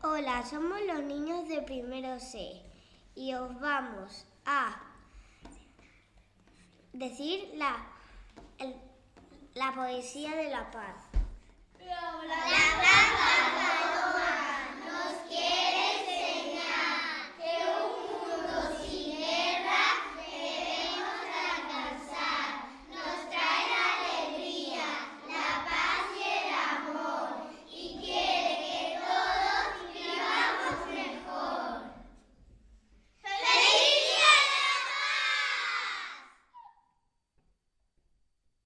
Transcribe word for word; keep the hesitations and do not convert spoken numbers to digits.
Hola, somos los niños de primero C y os vamos a decir la, el, la poesía de la paz. La paz.